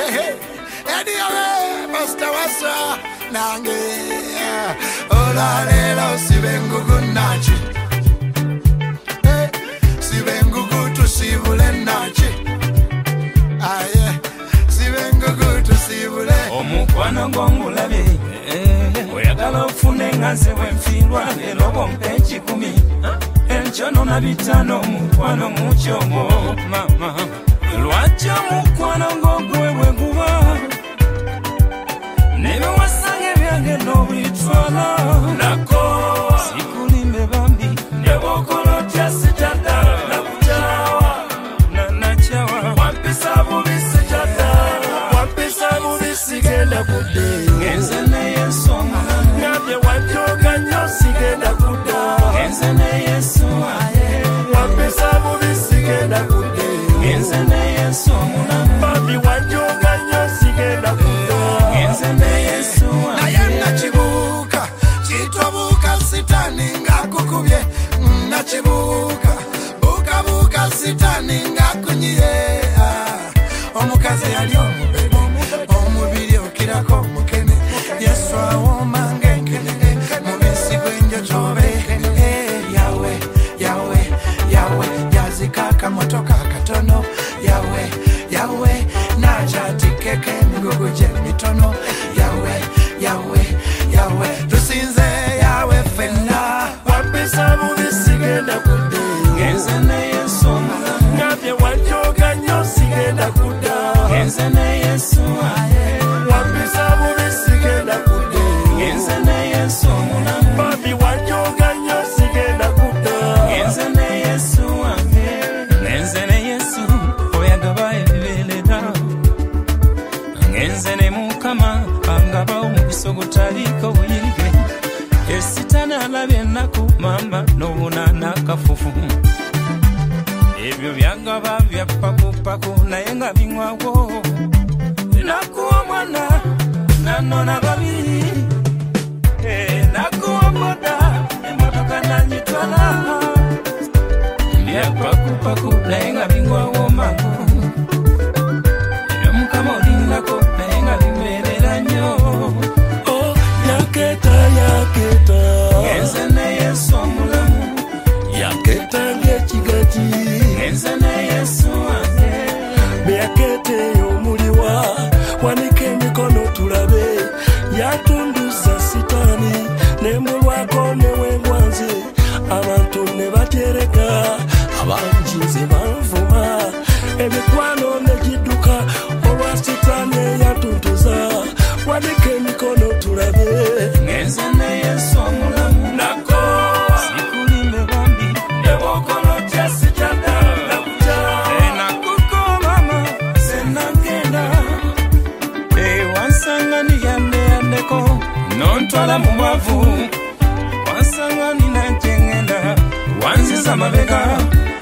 Anyway, Master Wasa, Nange, Ola, Sibengugu Nachi, Sibengugu to Sivule Nachi, Aye, Sibengugu to Sivule, Omukwana Gongulabi, Oyagala Funenga Sevenfilwa, Lobo Penchi Kumi, Enchono Nabitano, Mukwano Muchomo, Mama, Luacha Mukwano Gongwe Guva. Never was sang again, no ritual. Nako, Sikuli Mebambi, never call just a jada, Nakujawa, Nanachawa, one piece of this jada, one piece of this again, a good day. Enzene song, not the one joke, no cigar, a good day. Enzene song, one piece of this again, a good day. Enzene song, Bobby, one joke, no cigar, a good day. Naye nachibuka chitwabuka sitani ngakukubye nachibuka buka buka sitani ngakunyiye omukazi yali omubiri okirako omukene Yesu awomange mubisi gwenjo chobe yawe yawe yawe yazikaka motoka katono yawe yawe najatikeke miguguje mitono yawe yawe yawe tusinze yawe fena wapesa mubisigenda kude Ngenzene Yesu ngabye wanjoga nyo sigenda kuda Ngenzene Yesu wapesa mubisigenda kude Ngenzene Yesu babi wanjoga nyo sigenda kuda Ngenzene Yesu Ngenzene Yesu oyagaba ebibelera Ngenzene Mukama angaba omubisogo taliko buyige esitana alabye ennaku mama n'obunana kafufu ebyo byagaba bya pakupaku naye nga binywawo nakuwa mwana nanona babiri nakuwa boda emotoka nanyitwala bya pakupaku naye nga binywawo mangu ebyo Mukama olindako naye nga bibeerera nnyo yaketa Ngenzene Yesu omulamu yaketa ng'ekigati Ngenzene Yesu yakete omuliwa wanike emikono tulabe yatunduza sitaani nembulwako newengwanze abantu ne batereka abanjinze banvuma emikwano negidduka olwa sitaani yatunduza wanike emikono tulabe Ngenzene Yesu omulamu nako Sikuli Mebambi nebokolo tyasijada nakuja nakuko mama senagenda wansanga niyandeyandeko nontwala mu mwavu wansanga ninanjengenda wanziza mabega